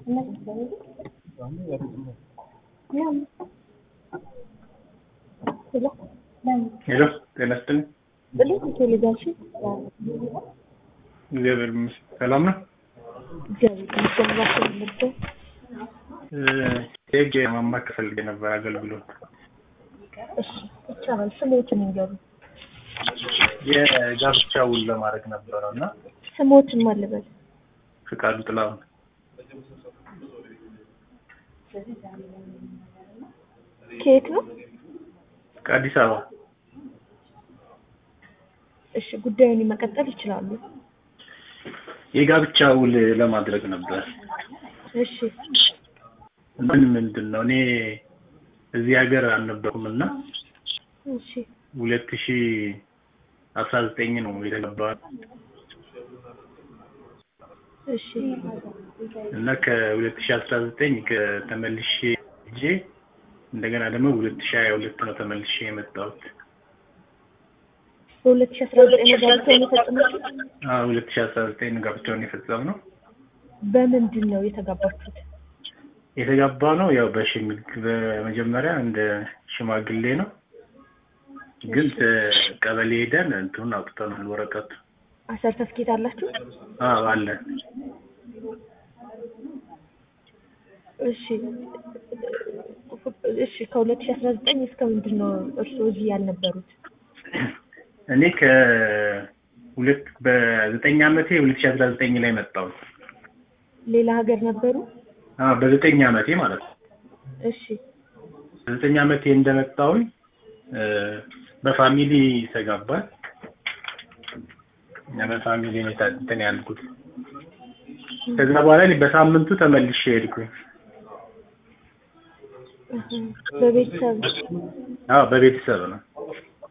ሄሎ ጤና ይስጥልኝ። እግዚአብሔር ይመስገን ሰላም ነው። ሄጄ ማማከር ፈልጌ ነበር አገልግሎት። እሺ ይቻላል። ስሞትን ይንገሩ። የጋብቻ ውል ለማድረግ ነበርና ስሞትን ማለበል ፍቃዱ ጥላሁን። ከየት ነው? ከአዲስ አበባ። እሺ ጉዳዩን መቀጠል ይችላሉ። የጋብቻ ውል ለማድረግ ነበር። እሺ ምንድነው እኔ እዚህ ሀገር አልነበርኩምና እሺ 2019 ነው የተገባው። እሺ እና ከ2019 ከተመልሼ ሄጄ እንደገና ደግሞ 2022 ነው ተመልሼ የመጣሁት። 2019 ጋብቻውን የፈጸሙት? 2019 ጋብቻውን የፈጸምነው። በምንድን ነው የተጋባችሁት? የተጋባነው ያው በመጀመሪያ እንደ ሽማግሌ ነው። ግን ቀበሌ ሄደን እንትን አውጥተናል ወረቀቱ። ሰርተፍኬት አላችሁ? አለ። እሺ ከ2019 እስከ ምንድን ነው እርስዎ እዚህ ያልነበሩት? እኔ በ9 ዓመቴ 2019 ላይ መጣሁ። ሌላ ሀገር ነበሩ? በ9 ዓመቴ ማለት ነው። እሺ በ9 ዓመቴ እንደመጣሁኝ በፋሚሊ ተጋባን። በፋሚሊ ነው እንትን ያልኩት። ከዛ በኋላ በሳምንቱ ተመልሼ ሄድኩኝ። በቤተሰብ? በቤተሰብ ነው።